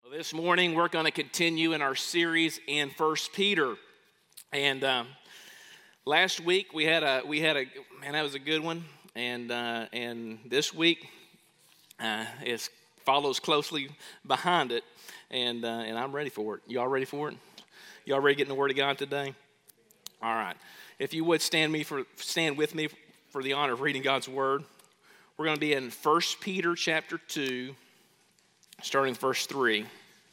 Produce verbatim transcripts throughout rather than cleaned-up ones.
Well, this morning we're going to continue in our series in First Peter, and um, last week we had a we had a man that was a good one, and uh, and this week uh, it follows closely behind it, and uh, and I'm ready for it. Y'all ready for it? Y'all ready to get in the Word of God today? All right. If you would stand me for stand with me for the honor of reading God's Word. We're going to be in First Peter chapter two. Starting verse three.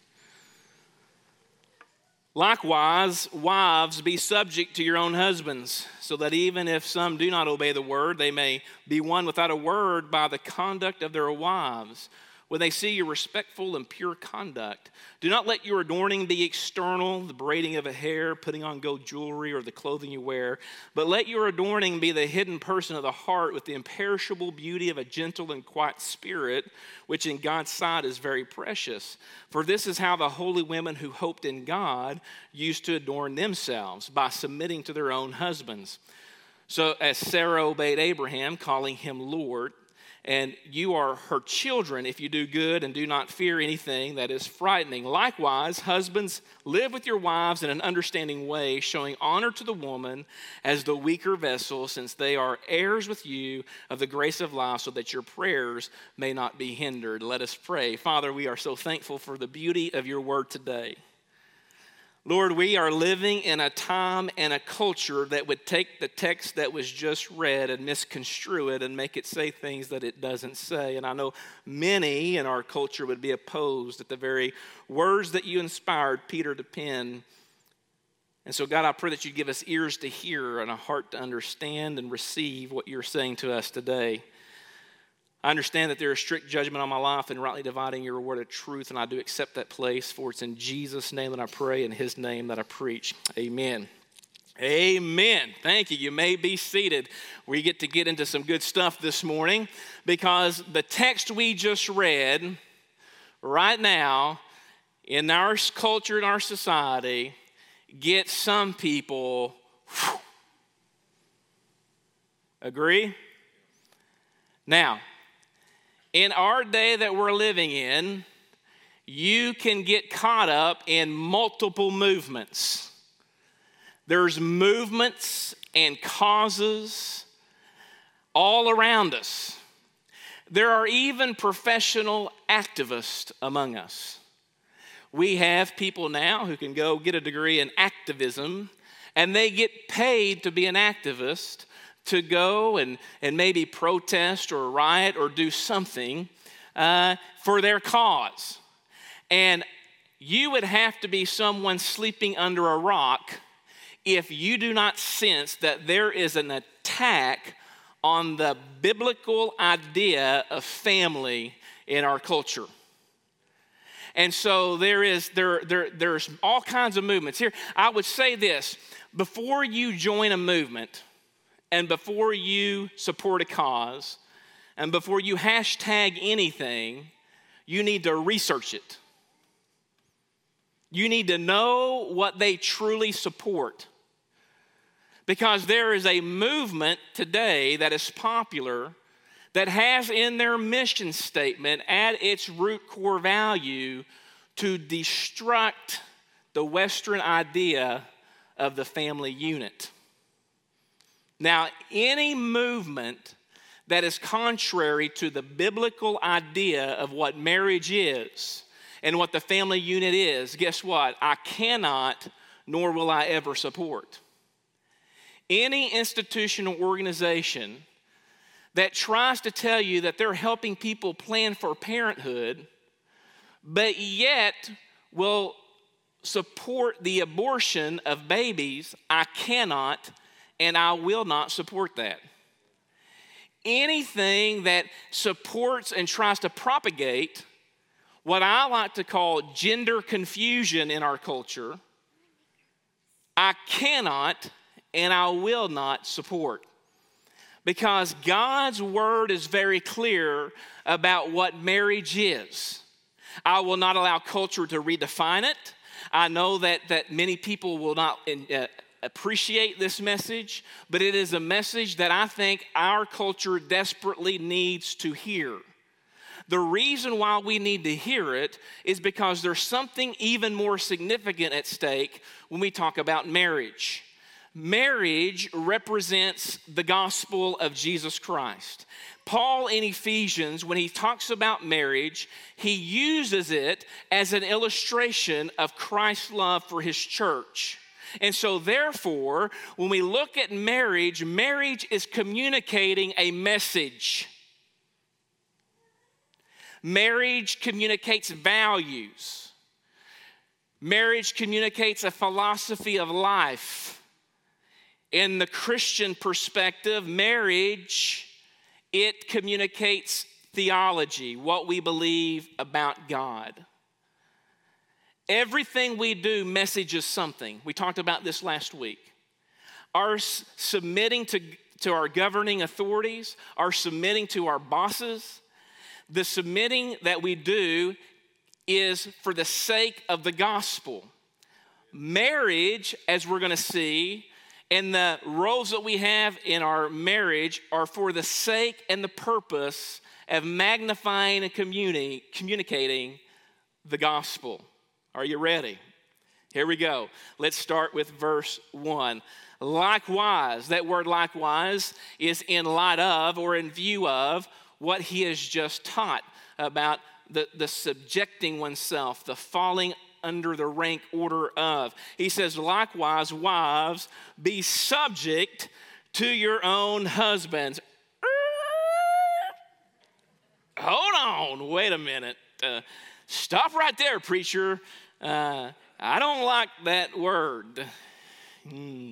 Likewise, wives, be subject to your own husbands, so that even if some do not obey the word, they may be won without a word by the conduct of their wives, when they see your respectful and pure conduct. Do not let your adorning be external, the braiding of a hair, putting on gold jewelry, or the clothing you wear, but let your adorning be the hidden person of the heart with the imperishable beauty of a gentle and quiet spirit, which in God's sight is very precious. For this is how the holy women who hoped in God used to adorn themselves, by submitting to their own husbands. So as Sarah obeyed Abraham, calling him Lord, and you are her children if you do good and do not fear anything that is frightening. Likewise, husbands, live with your wives in an understanding way, showing honor to the woman as the weaker vessel, since they are heirs with you of the grace of life, so that your prayers may not be hindered. Let us pray. Father, we are so thankful for the beauty of your word today. Lord, we are living in a time and a culture that would take the text that was just read and misconstrue it and make it say things that it doesn't say. And I know many in our culture would be opposed at the very words that you inspired Peter to pen. And so, God, I pray that you give us ears to hear and a heart to understand and receive what you're saying to us today. I understand that there is strict judgment on my life and rightly dividing your word of truth, and I do accept that place, for it's in Jesus' name that I pray, in his name that I preach. Amen. Amen. Thank you. You may be seated. We get to get into some good stuff this morning, because the text we just read right now in our culture, in our society, gets some people, whew. Agree? Now, in our day that we're living in, you can get caught up in multiple movements. There's movements and causes all around us. There are even professional activists among us. We have people now who can go get a degree in activism, and they get paid to be an activist, to go and, and maybe protest or riot or do something uh, for their cause. And you would have to be someone sleeping under a rock if you do not sense that there is an attack on the biblical idea of family in our culture. And so there is there, there there's all kinds of movements. Here, I would say this: before you join a movement, and before you support a cause, and before you hashtag anything, you need to research it. You need to know what they truly support. Because there is a movement today that is popular that has in their mission statement at its root core value to destruct the Western idea of the family unit. Now, any movement that is contrary to the biblical idea of what marriage is and what the family unit is, guess what? I cannot, nor will I ever support. Any institution or organization that tries to tell you that they're helping people plan for parenthood, but yet will support the abortion of babies, I cannot and I will not support that. Anything that supports and tries to propagate what I like to call gender confusion in our culture, I cannot and I will not support. Because God's word is very clear about what marriage is. I will not allow culture to redefine it. I know that, that many people will not uh, appreciate this message, but it is a message that I think our culture desperately needs to hear. The reason why we need to hear it is because there's something even more significant at stake when we talk about marriage. Marriage represents the gospel of Jesus Christ. Paul in Ephesians, when he talks about marriage, he uses it as an illustration of Christ's love for his church. And so therefore, when we look at marriage, marriage is communicating a message. Marriage communicates values. Marriage communicates a philosophy of life. In the Christian perspective, marriage, it communicates theology, what we believe about God. Everything we do messages something. We talked about this last week. Our submitting to, to our governing authorities, our submitting to our bosses, the submitting that we do is for the sake of the gospel. Marriage, as we're going to see, and the roles that we have in our marriage are for the sake and the purpose of magnifying and communi- communicating the gospel. Are you ready? Here we go. Let's start with verse one. Likewise, that word likewise is in light of or in view of what he has just taught about the, the subjecting oneself, the falling under the rank order of. He says, likewise, wives, be subject to your own husbands. Hold on, wait a minute. Uh, stop right there, preacher. Uh, I don't like that word. Hmm.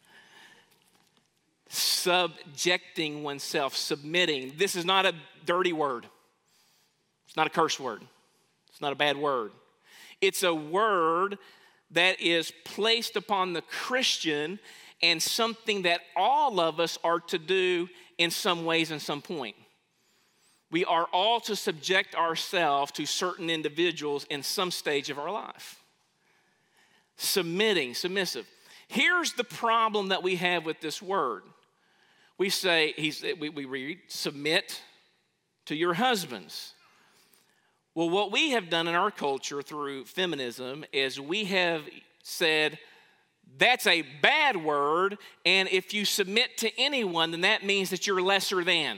Subjecting oneself, submitting. This is not a dirty word. It's not a curse word. It's not a bad word. It's a word that is placed upon the Christian and something that all of us are to do in some ways and some point. We are all to subject ourselves to certain individuals in some stage of our life. Submitting, submissive. Here's the problem that we have with this word. We say, he's, we, we read, submit to your husbands. Well, what we have done in our culture through feminism is we have said, that's a bad word, and if you submit to anyone, then that means that you're lesser than.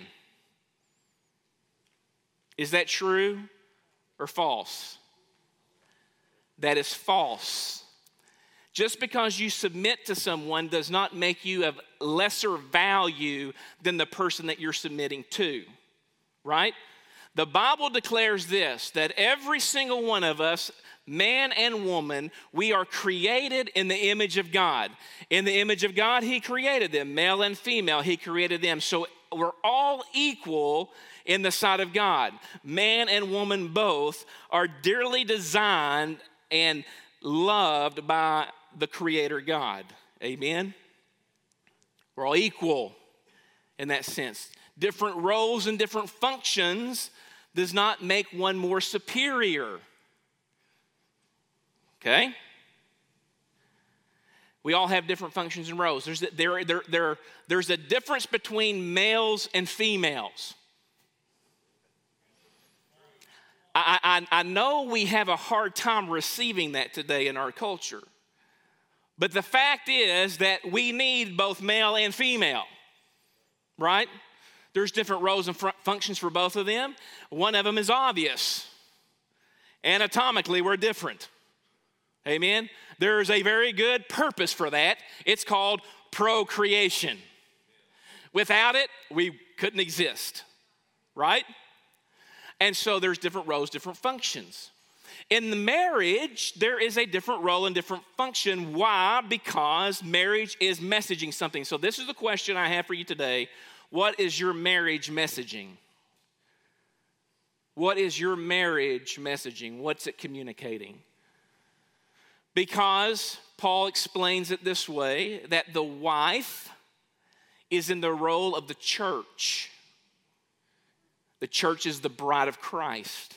Is that true or false? That is false. Just because you submit to someone does not make you of lesser value than the person that you're submitting to, right? The Bible declares this, that every single one of us, man and woman, we are created in the image of God. In the image of God, he created them, male and female, he created them. So we're all equal in the sight of God. Man and woman both are dearly designed and loved by the Creator God. Amen? We're all equal in that sense. Different roles and different functions does not make one more superior. Okay? We all have different functions and roles. There's, there, there, there, there's a difference between males and females. I, I, I know we have a hard time receiving that today in our culture. But the fact is that we need both male and female, right? There's different roles and fr- functions for both of them. One of them is obvious. Anatomically, we're different. Amen? There's a very good purpose for that. It's called procreation. Without it, we couldn't exist, right? And so there's different roles, different functions. In the marriage, there is a different role and different function. Why? Because marriage is messaging something. So this is the question I have for you today. What is your marriage messaging? What is your marriage messaging? What's it communicating? Because Paul explains it this way, that the wife is in the role of the church. The church is the bride of Christ.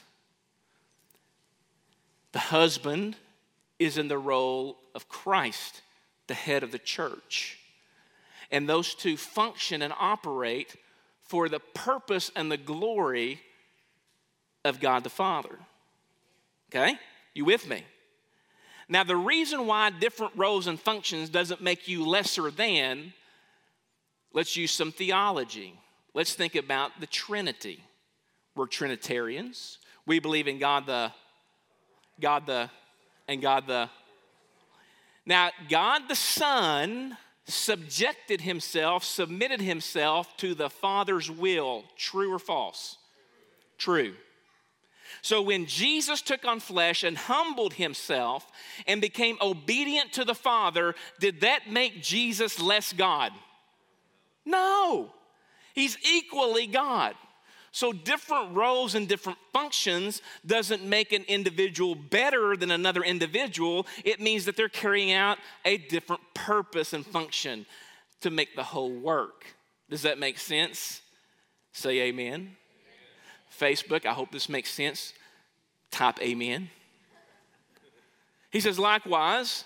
The husband is in the role of Christ, the head of the church. And those two function and operate for the purpose and the glory of God the Father. Okay? You with me? Now, the reason why different roles and functions doesn't make you lesser than, let's use some theology. Let's think about the Trinity. We're Trinitarians. We believe in God the, God the, and God the. Now, God the Son subjected himself, submitted himself to the Father's will. True or false? True. So when Jesus took on flesh and humbled himself and became obedient to the Father, did that make Jesus less God? No. He's equally God. So different roles and different functions doesn't make an individual better than another individual. It means that they're carrying out a different purpose and function to make the whole work. Does that make sense? Say amen. Amen. Facebook, I hope this makes sense. Type amen. He says, likewise,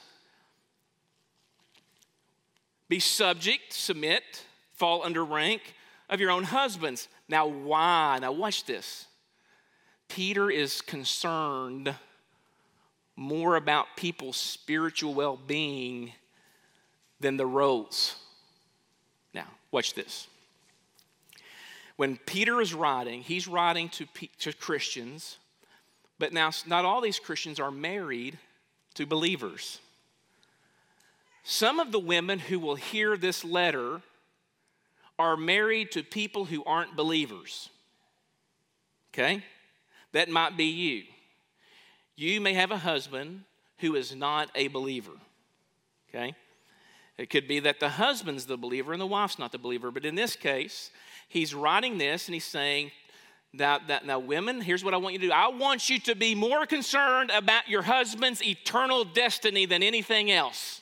be subject, submit, fall under rank of your own husbands. Now, why? Now, watch this. Peter is concerned more about people's spiritual well-being than the roles. Now, watch this. When Peter is writing, he's writing to, to Christians, but now not all these Christians are married to believers. Some of the women who will hear this letter are married to people who aren't believers. Okay? That might be you. You may have a husband who is not a believer. Okay? It could be that the husband's the believer and the wife's not the believer. But in this case, he's writing this and he's saying, that, that, now women, here's what I want you to do. I want you to be more concerned about your husband's eternal destiny than anything else.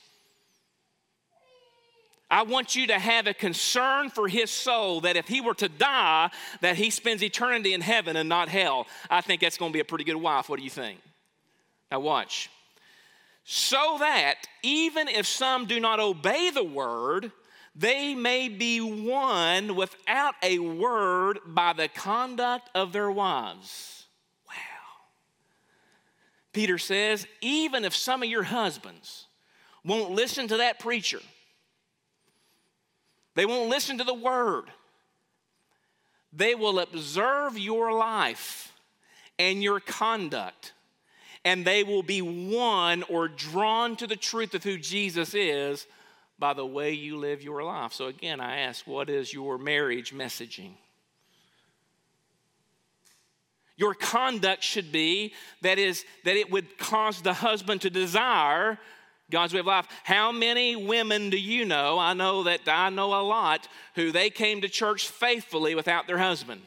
I want you to have a concern for his soul that if he were to die, that he spends eternity in heaven and not hell. I think that's going to be a pretty good wife. What do you think? Now watch. So that even if some do not obey the word, they may be won without a word by the conduct of their wives. Wow. Peter says, even if some of your husbands won't listen to that preacher, they won't listen to the word, they will observe your life and your conduct, and they will be won or drawn to the truth of who Jesus is by the way you live your life. So again, I ask, what is your marriage messaging? Your conduct should be that is that it would cause the husband to desire God's way of life. How many women do you know? I know that I know a lot who they came to church faithfully without their husband.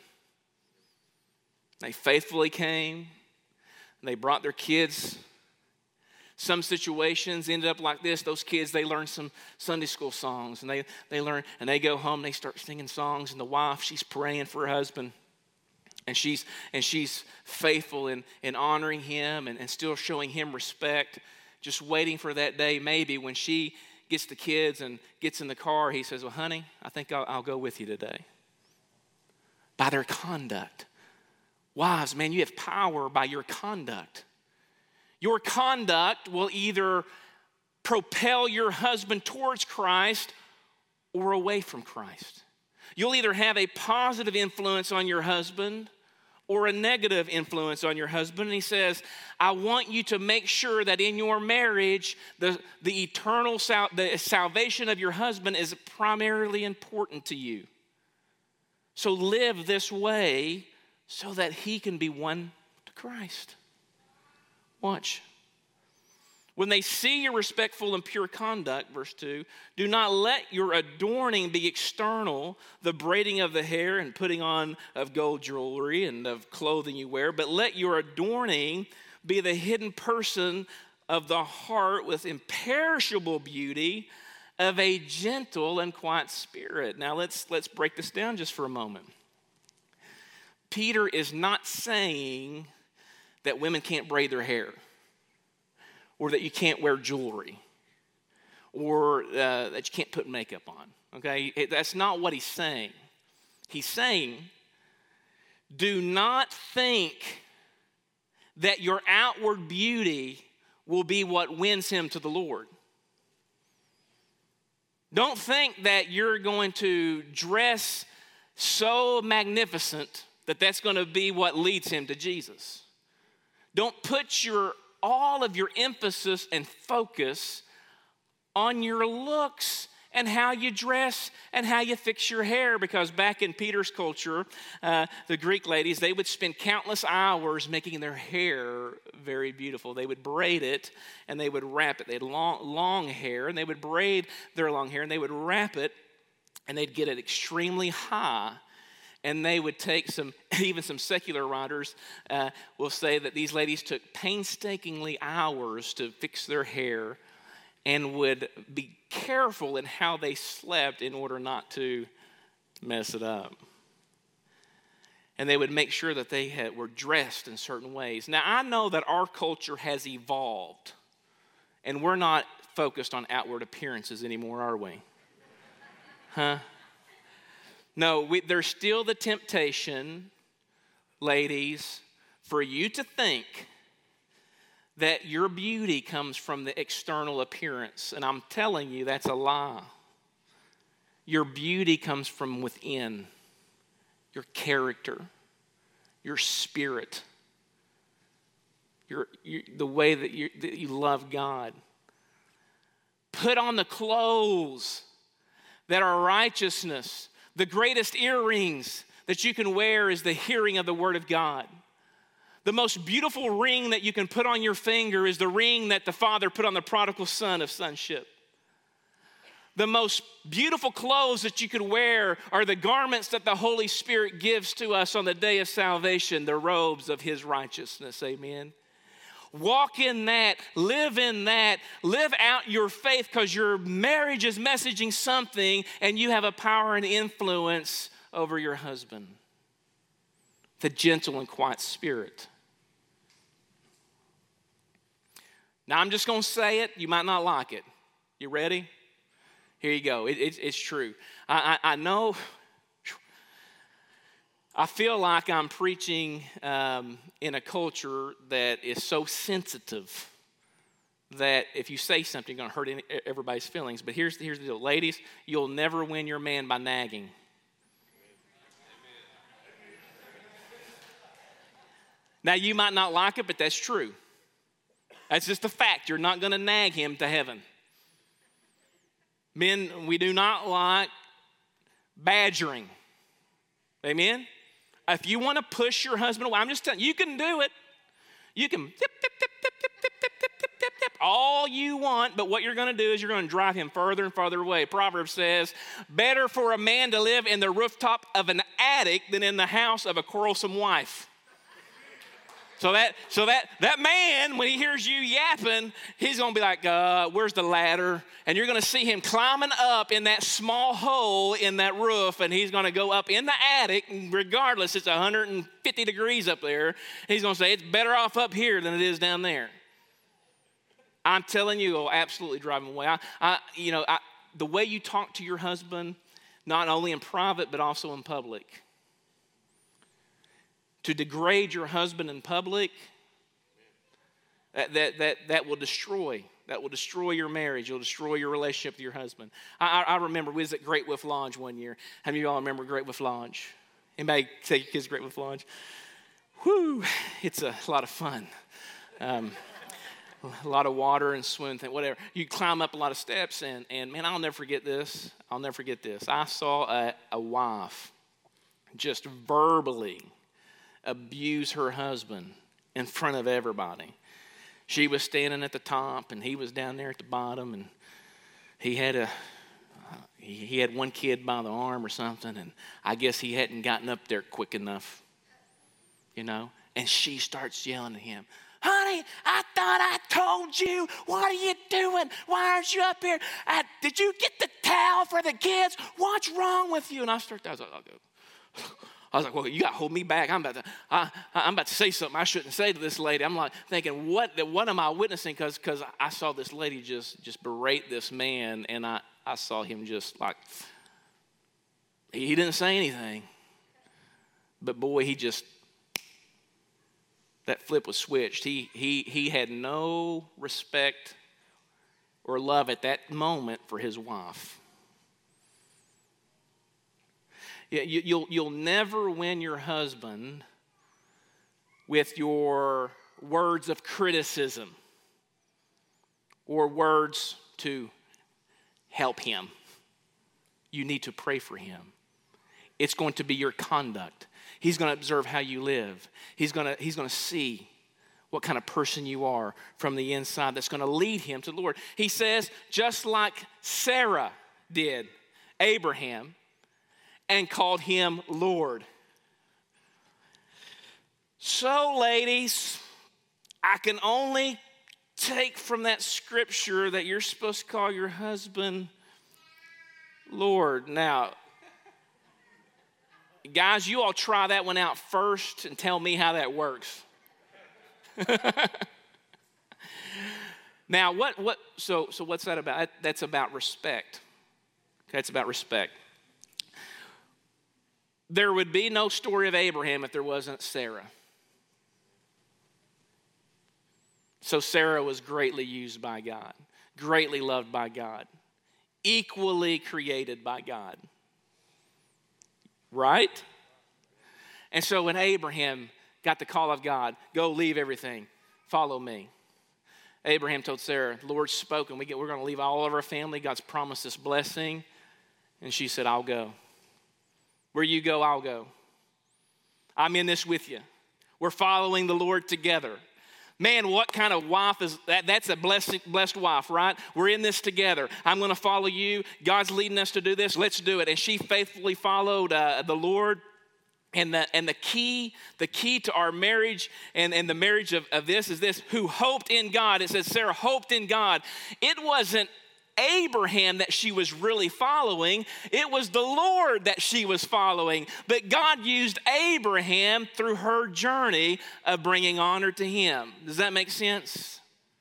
They faithfully came, and they brought their kids. Some situations ended up like this. Those kids, they learn some Sunday school songs, and they, they learn, and they go home, they start singing songs, and the wife, she's praying for her husband. And she's and she's faithful in, in honoring him and, and still showing him respect. Just waiting for that day, maybe when she gets the kids and gets in the car, he says, well, honey, I think I'll, I'll go with you today. By their conduct. Wives, man, you have power by your conduct. Your conduct will either propel your husband towards Christ or away from Christ. You'll either have a positive influence on your husband or a negative influence on your husband. And he says, I want you to make sure that in your marriage, the, the eternal sal- the salvation of your husband is primarily important to you. So live this way so that he can be won to Christ. Watch. When they see your respectful and pure conduct, verse two, do not let your adorning be external, the braiding of the hair and putting on of gold jewelry and of clothing you wear, but let your adorning be the hidden person of the heart with imperishable beauty of a gentle and quiet spirit. Now let's, let's break this down just for a moment. Peter is not saying that women can't braid their hair, or that you can't wear jewelry, or uh, that you can't put makeup on, okay? It, that's not what he's saying. He's saying, do not think that your outward beauty will be what wins him to the Lord. Don't think that you're going to dress so magnificent that that's going to be what leads him to Jesus. Don't put your all of your emphasis and focus on your looks and how you dress and how you fix your hair, because back in Peter's culture, uh, the Greek ladies, they would spend countless hours making their hair very beautiful. They would braid it and they would wrap it. They had long, long hair, and they would braid their long hair and they would wrap it, and they'd get it extremely high. And they would take some, even some secular writers uh, will say that these ladies took painstakingly hours to fix their hair and would be careful in how they slept in order not to mess it up. And they would make sure that they had, were dressed in certain ways. Now, I know that our culture has evolved, and we're not focused on outward appearances anymore, are we? Huh? No, we, there's still the temptation, ladies, for you to think that your beauty comes from the external appearance. And I'm telling you, that's a lie. Your beauty comes from within. Your character, your spirit, your, your, the way that you, that you love God. Put on the clothes that are righteousness. The greatest earrings that you can wear is the hearing of the Word of God. The most beautiful ring that you can put on your finger is the ring that the Father put on the prodigal son of sonship. The most beautiful clothes that you could wear are the garments that the Holy Spirit gives to us on the day of salvation, the robes of His righteousness. Amen. Walk in that, live in that, live out your faith, because your marriage is messaging something and you have a power and influence over your husband. The gentle and quiet spirit. Now, I'm just going to say it. You might not like it. You ready? Here you go. It, it, it's true. I, I, I know. I feel like I'm preaching um, in a culture that is so sensitive that if you say something, you're going to hurt any, everybody's feelings. But here's, here's the deal. Ladies, you'll never win your man by nagging. Now, you might not like it, but that's true. That's just a fact. You're not going to nag him to heaven. Men, we do not like badgering. Amen? If you want to push your husband away, I'm just telling you, you can do it. You can tip, tip, tip, tip, tip, tip, tip, tip, tip, tip, tip, all you want, but what you're going to do is you're going to drive him further and further away. Proverbs says, better for a man to live in the rooftop of an attic than in the house of a quarrelsome wife. So that so that that man, when he hears you yapping, he's going to be like, uh, where's the ladder? And you're going to see him climbing up in that small hole in that roof, and he's going to go up in the attic, and regardless, it's one hundred fifty degrees up there. He's going to say, it's better off up here than it is down there. I'm telling you, it'll absolutely drive him away. I, I, you know, I, the way you talk to your husband, not only in private, but also in public. To degrade your husband in public, that, that, that, that will destroy. That will destroy your marriage. It'll destroy your relationship with your husband. I, I, I remember we was at Great Wolf Lodge one year. How many of y'all remember Great Wolf Lodge? Anybody take your kids to Great Wolf Lodge? Whew, it's a lot of fun. Um, a lot of water and swim, thing, whatever. You climb up a lot of steps, and, and man, I'll never forget this. I'll never forget this. I saw a, a wife just verbally abuse her husband in front of everybody. She was standing at the top and he was down there at the bottom, and he had a he, he had one kid by the arm or something, and I guess he hadn't gotten up there quick enough, you know, and she starts yelling at him, honey, I thought I told you. What are you doing? Why aren't you up here? I, did you get the towel for the kids? What's wrong with you? And I start, I was like, I'll go. I was like, well, you got to hold me back. I'm about to, I, I'm about to say something I shouldn't say to this lady. I'm like thinking, what, what am I witnessing? Because because I saw this lady just, just berate this man, and I, I saw him just like, he didn't say anything. But boy, he just, that flip was switched. He, he, he had no respect or love at that moment for his wife. You, you'll, you'll never win your husband with your words of criticism or words to help him. You need to pray for him. It's going to be your conduct. He's going to observe how you live. He's going to, he's going to see what kind of person you are from the inside that's going to lead him to the Lord. He says, just like Sarah did Abraham and called him Lord. So, ladies, I can only take from that scripture that you're supposed to call your husband Lord. Now, guys, you all try that one out first and tell me how that works. Now, what what so so what's that about? That's about respect. Okay, it's about respect. There would be no story of Abraham if there wasn't Sarah. So Sarah was greatly used by God, greatly loved by God, equally created by God. Right? And so when Abraham got the call of God, go leave everything, follow me. Abraham told Sarah, the Lord's spoken, we get, we're going to leave all of our family. God's promised this blessing. And she said, I'll go. Where you go, I'll go. I'm in this with you. We're following the Lord together. Man, what kind of wife is that? That's a blessed, blessed wife, right? We're in this together. I'm going to follow you. God's leading us to do this. Let's do it. And she faithfully followed uh, the Lord. And the and the key, the key to our marriage and, and the marriage of, of this is this, who hoped in God. It says Sarah hoped in God. It wasn't Abraham that she was really following. It was the Lord that she was following. But God used Abraham through her journey of bringing honor to him. Does that make sense?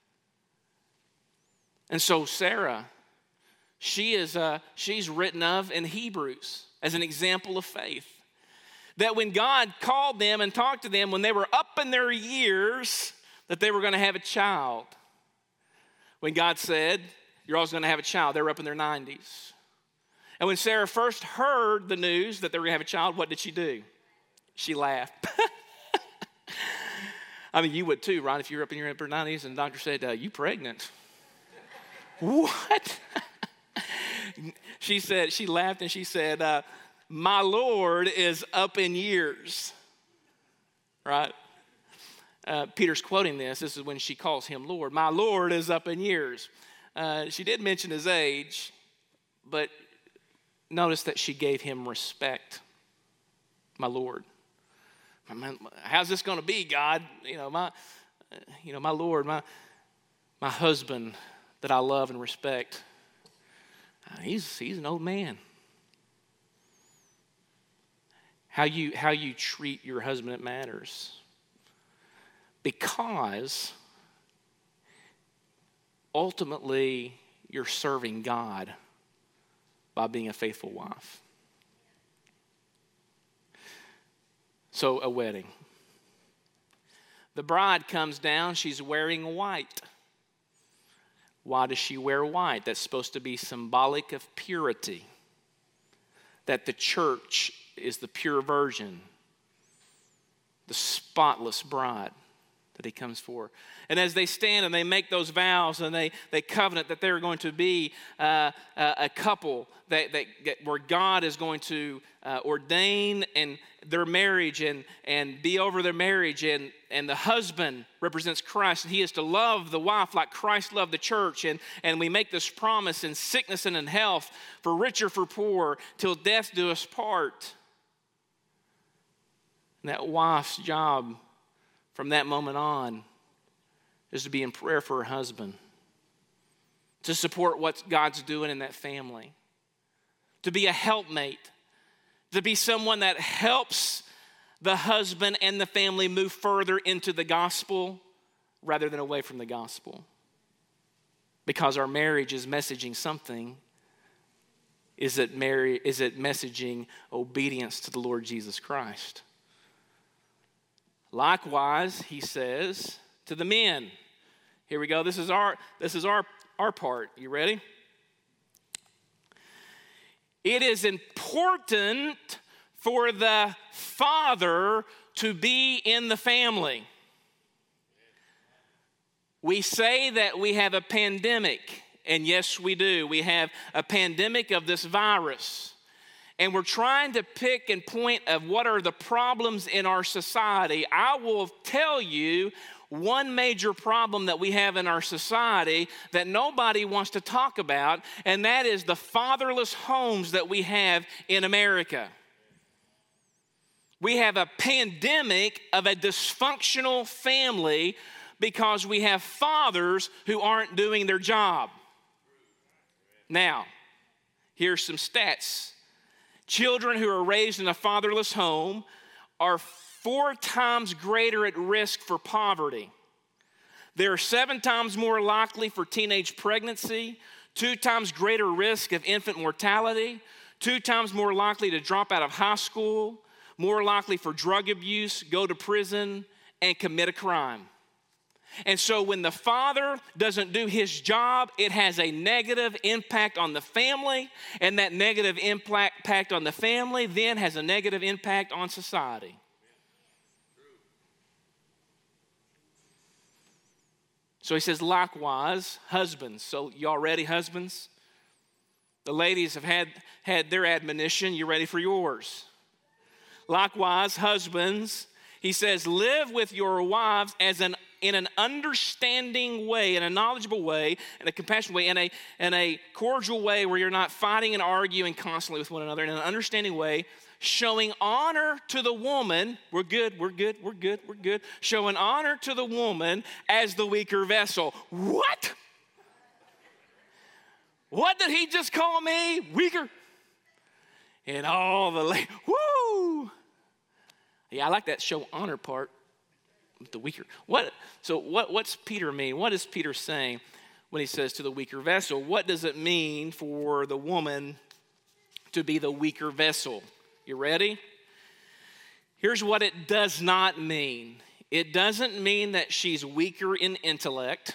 And so Sarah, she is uh, she's written of in Hebrews as an example of faith. That when God called them and talked to them when they were up in their years, that they were going to have a child. When God said, you're always going to have a child, they were up in their nineties. And when Sarah first heard the news that they were going to have a child, what did she do? She laughed. I mean, you would too, right? If you're up in your upper nineties and the doctor said, uh, you pregnant. What? She said, she laughed and she said, uh, my Lord is up in years, right? Uh, Peter's quoting this. This is when she calls him Lord. My Lord is up in years. Uh, she did mention his age, but notice that she gave him respect. My Lord. How's this going to be, God? You know, my, you know, my Lord, my, my husband that I love and respect. He's he's an old man. How you, how you treat your husband, it matters. Because ultimately you're serving God by being a faithful wife. So a wedding. The bride comes down, she's wearing white. Why does she wear white? That's supposed to be symbolic of purity. That the church is the pure virgin, the spotless bride that he comes for. And as they stand and they make those vows and they, they covenant that they're going to be uh, a, a couple that, that, where God is going to uh, ordain and their marriage and, and be over their marriage, and, and the husband represents Christ, and he is to love the wife like Christ loved the church, and, and we make this promise in sickness and in health, for rich or for poor, till death do us part. And that wife's job from that moment on is to be in prayer for her husband, to support what God's doing in that family, to be a helpmate, to be someone that helps the husband and the family move further into the gospel rather than away from the gospel. Because our marriage is messaging something. Is it, marry, is it messaging obedience to the Lord Jesus Christ? Likewise, he says to the men. Here we go. This is our this is our, our part. You ready? It is important for the father to be in the family. We say that we have a pandemic, and yes, we do. We have a pandemic of this virus, and we're trying to pick and point of what are the problems in our society. I will tell you one major problem that we have in our society that nobody wants to talk about, and that is the fatherless homes that we have in America. We have a pandemic of a dysfunctional family because we have fathers who aren't doing their job. Now, here's some stats. Children who are raised in a fatherless home are four times greater at risk for poverty. They're seven times more likely for teenage pregnancy, two times greater risk of infant mortality, two times more likely to drop out of high school, more likely for drug abuse, go to prison, and commit a crime. And so when the father doesn't do his job, it has a negative impact on the family, and that negative impact on the family then has a negative impact on society. So he says, likewise, husbands. So y'all ready, husbands? The ladies have had, had their admonition. You ready for yours? Likewise, husbands, he says, live with your wives as an in an understanding way, in a knowledgeable way, in a compassionate way, in a, in a cordial way where you're not fighting and arguing constantly with one another, in an understanding way, showing honor to the woman. We're good, we're good, we're good, we're good. Showing honor to the woman as the weaker vessel. What? What did he just call me? Weaker? And all the, la- woo! Yeah, I like that show honor part. The weaker. What? So what, what's Peter mean? What is Peter saying when he says to the weaker vessel? What does it mean for the woman to be the weaker vessel? You ready? Here's what it does not mean. It doesn't mean that she's weaker in intellect.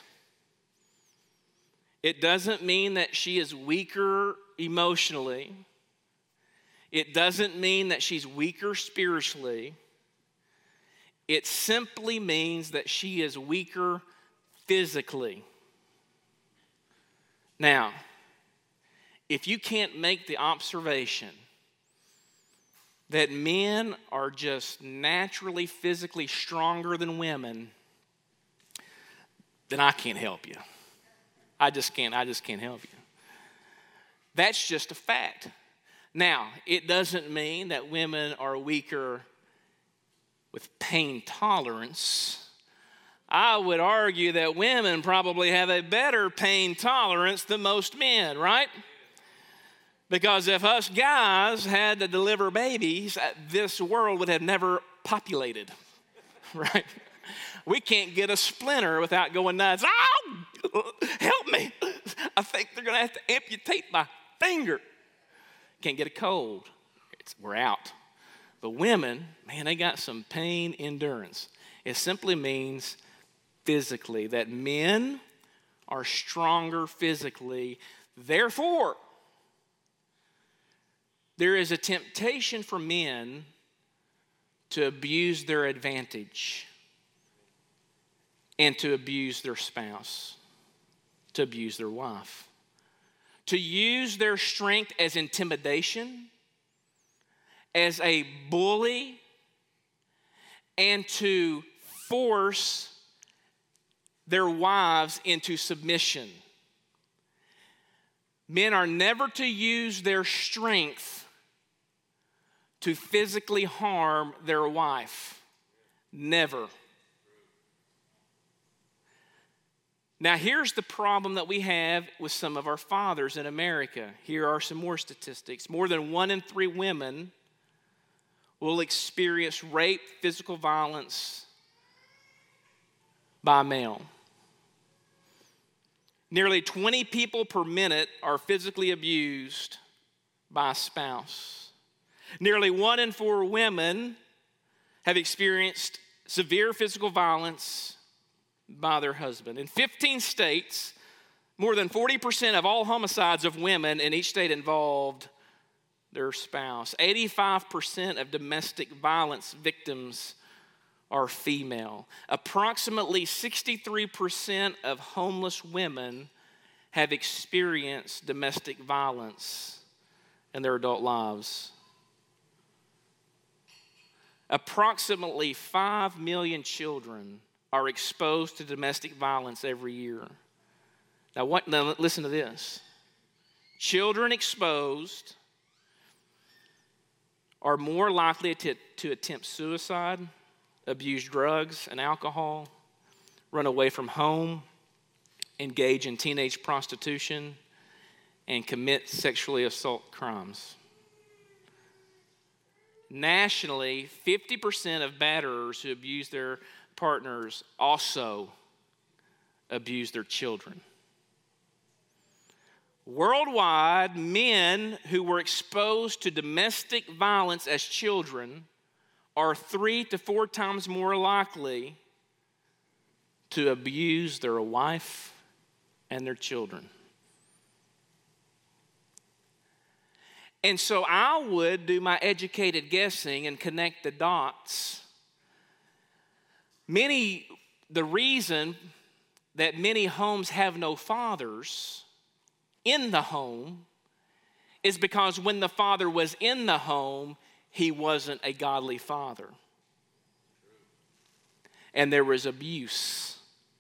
It doesn't mean that she is weaker emotionally. It doesn't mean that she's weaker spiritually. It simply means that she is weaker physically. Now, if you can't make the observation that men are just naturally physically stronger than women, then I can't help you. I just can't, I just can't help you. That's just a fact. Now, it doesn't mean that women are weaker with pain tolerance. I would argue that women probably have a better pain tolerance than most men, right? Because if us guys had to deliver babies, this world would have never populated, right? We can't get a splinter without going nuts. Oh, help me. I think they're going to have to amputate my finger. Can't get a cold. It's, we're out. But women, man, they got some pain endurance. It simply means physically that men are stronger physically. Therefore, there is a temptation for men to abuse their advantage and to abuse their spouse, to abuse their wife, to use their strength as intimidation, as a bully, and to force their wives into submission. Men are never to use their strength to physically harm their wife. Never. Now, here's the problem that we have with some of our fathers in America. Here are some more statistics. More than one in three women will experience rape, physical violence by a male. Nearly twenty people per minute are physically abused by a spouse. Nearly one in four women have experienced severe physical violence by their husband. In fifteen states, more than forty percent of all homicides of women in each state involved their spouse. eighty-five percent of domestic violence victims are female. Approximately sixty-three percent of homeless women have experienced domestic violence in their adult lives. Approximately five million children are exposed to domestic violence every year. Now, what, now listen to this. Children exposed are more likely to, to attempt suicide, abuse drugs and alcohol, run away from home, engage in teenage prostitution, and commit sexually assault crimes. Nationally, fifty percent of batterers who abuse their partners also abuse their children. Worldwide, men who were exposed to domestic violence as children are three to four times more likely to abuse their wife and their children. And so I would do my educated guessing and connect the dots. Many, the reason that many homes have no fathers in the home is because when the father was in the home, he wasn't a godly father. And there was abuse.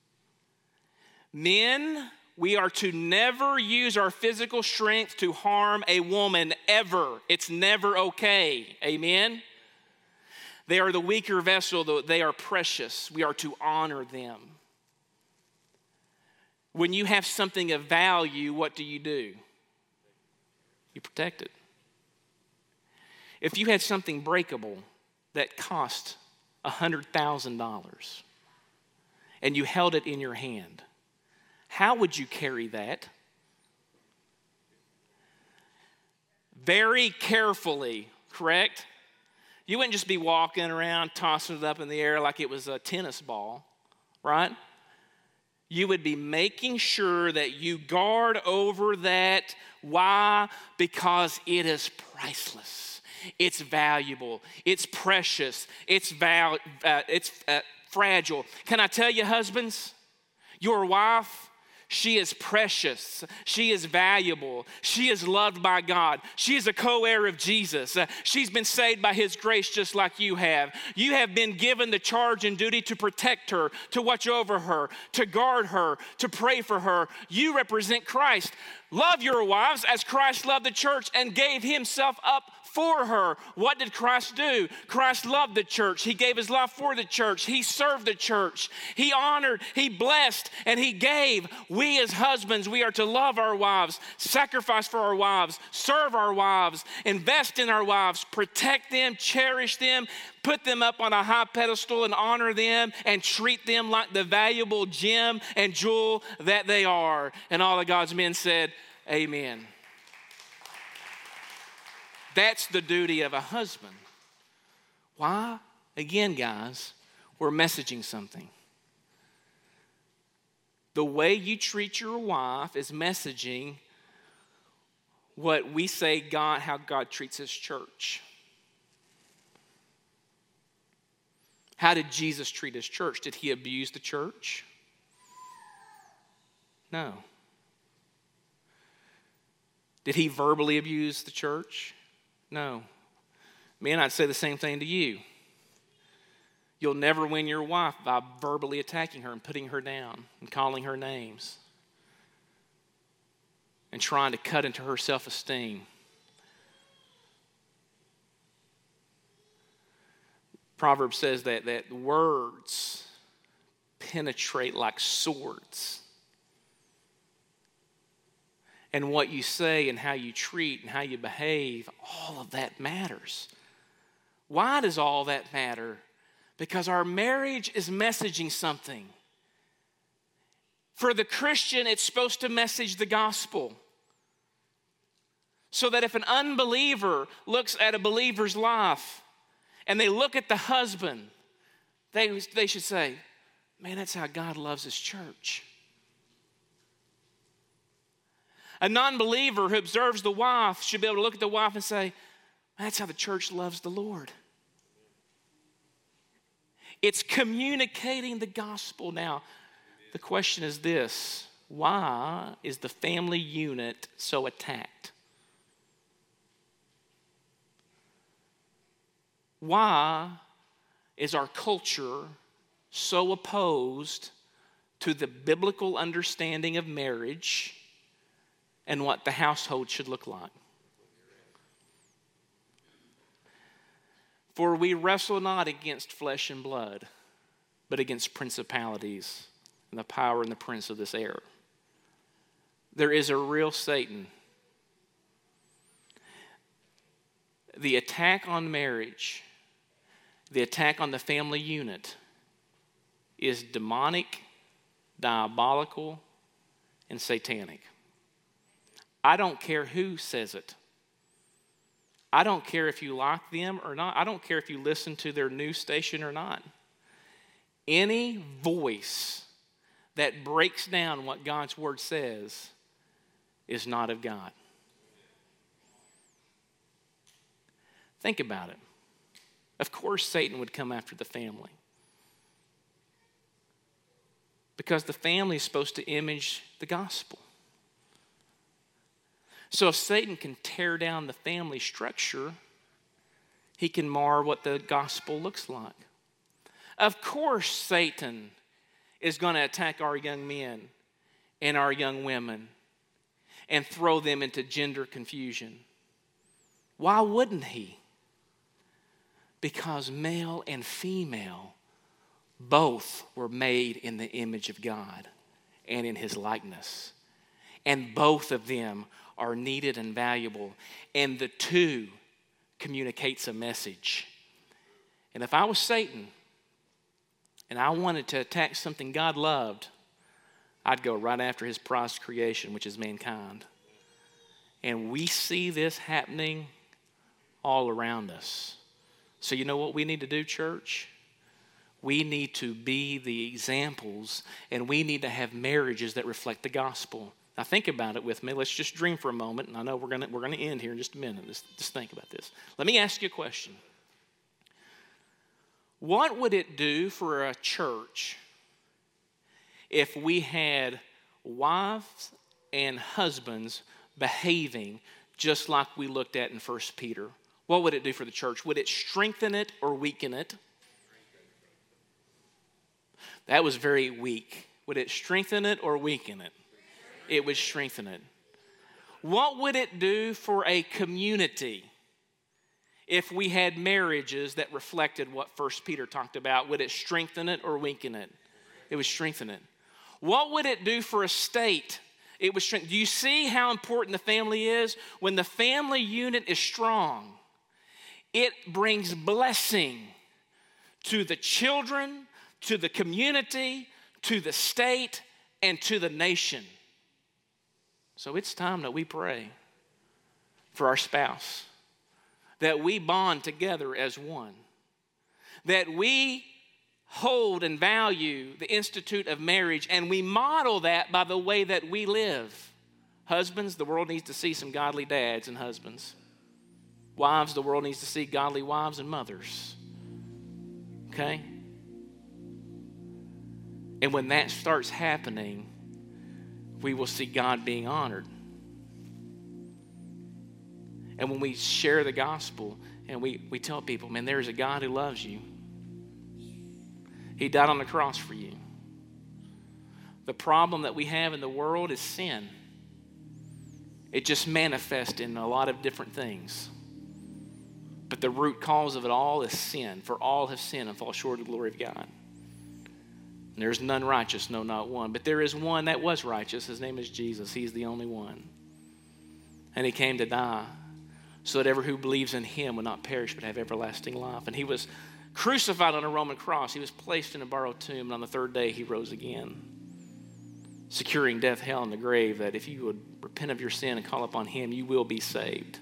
Men, we are to never use our physical strength to harm a woman, ever. It's never okay. Amen? They are the weaker vessel, though they are precious. We are to honor them. When you have something of value, what do you do? You protect it. If you had something breakable that cost one hundred thousand dollars and you held it in your hand, how would you carry that? Very carefully, correct? You wouldn't just be walking around tossing it up in the air like it was a tennis ball, right? You would be making sure that you guard over that. Why? Because it is priceless. It's valuable. It's precious. It's val- uh, it's uh, fragile. Can I tell you, husbands, your wife, she is precious. She is valuable. She is loved by God. She is a co-heir of Jesus. Uh, she's been saved by His grace just like you have. You have been given the charge and duty to protect her, to watch over her, to guard her, to pray for her. You represent Christ. Love your wives as Christ loved the church and gave Himself up for her. What did Christ do? Christ loved the church. He gave His life for the church. He served the church. He honored, He blessed, and He gave. We as husbands, we are to love our wives, sacrifice for our wives, serve our wives, invest in our wives, protect them, cherish them, put them up on a high pedestal and honor them and treat them like the valuable gem and jewel that they are. And all of God's men said, amen. That's the duty of a husband. Why? Again, guys, we're messaging something. The way you treat your wife is messaging what we say God, how God treats His church. How did Jesus treat His church? Did He abuse the church? No. Did He verbally abuse the church? No. Men, I'd say the same thing to you. You'll never win your wife by verbally attacking her and putting her down and calling her names and trying to cut into her self-esteem. Proverbs says that, that words penetrate like swords. And what you say and how you treat and how you behave, all of that matters. Why does all that matter? Because our marriage is messaging something. For the Christian, it's supposed to message the gospel. So that if an unbeliever looks at a believer's life and they look at the husband, They, they should say, man, that's how God loves his church. A non-believer who observes the wife should be able to look at the wife and say, that's how the church loves the Lord. It's communicating the gospel. Now, the question is this: why is the family unit so attacked? Why is our culture so opposed to the biblical understanding of marriage and what the household should look like? For we wrestle not against flesh and blood, but against principalities and the power and the prince of this air. There is a real Satan. The attack on marriage, the attack on the family unit is demonic, diabolical, and satanic. I don't care who says it. I don't care if you like them or not. I don't care if you listen to their news station or not. Any voice that breaks down what God's word says is not of God. Think about it. Of course, Satan would come after the family, because the family is supposed to image the gospel. So if Satan can tear down the family structure, he can mar what the gospel looks like. Of course, Satan is going to attack our young men and our young women and throw them into gender confusion. Why wouldn't he? Because male and female both were made in the image of God and in his likeness. And both of them are needed and valuable. And the two communicates a message. And if I was Satan and I wanted to attack something God loved, I'd go right after his prized creation, which is mankind. And we see this happening all around us. So you know what we need to do, church? We need to be the examples, and we need to have marriages that reflect the gospel. Now think about it with me. Let's just dream for a moment, and I know we're gonna we're gonna end here in just a minute. Just, just think about this. Let me ask you a question. What would it do for a church if we had wives and husbands behaving just like we looked at in First Peter? What would it do for the church? Would it strengthen it or weaken it? That was very weak. Would it strengthen it or weaken it? It would strengthen it. What would it do for a community if we had marriages that reflected what First Peter talked about? Would it strengthen it or weaken it? It would strengthen it. What would it do for a state? It would strengthen. Do you see how important the family is? When the family unit is strong, it brings blessing to the children, to the community, to the state, and to the nation. So it's time that we pray for our spouse, that we bond together as one, that we hold and value the institute of marriage, and we model that by the way that we live. Husbands, the world needs to see some godly dads and husbands. Wives, the world needs to see godly wives and mothers. Okay? And when that starts happening, we will see God being honored. And when we share the gospel and we, we tell people, man, there's a God who loves you. He died on the cross for you. The problem that we have in the world is sin. It just manifests in a lot of different things. But the root cause of it all is sin. For all have sinned and fall short of the glory of God. And there's none righteous, no, not one. But there is one that was righteous. His name is Jesus. He's the only one. And he came to die so that everyone who believes in him would not perish but have everlasting life. And he was crucified on a Roman cross. He was placed in a borrowed tomb. And on the third day, he rose again, securing death, hell, and the grave, that if you would repent of your sin and call upon him, you will be saved.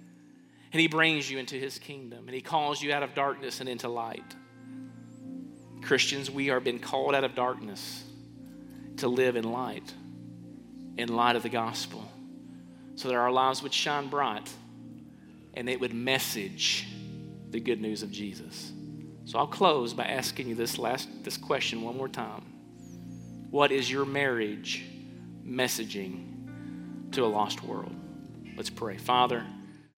And he brings you into his kingdom. And he calls you out of darkness and into light. Christians, we are being called out of darkness to live in light, in light of the gospel, so that our lives would shine bright and it would message the good news of Jesus. So I'll close by asking you this last this question one more time. What is your marriage messaging to a lost world? Let's pray. Father,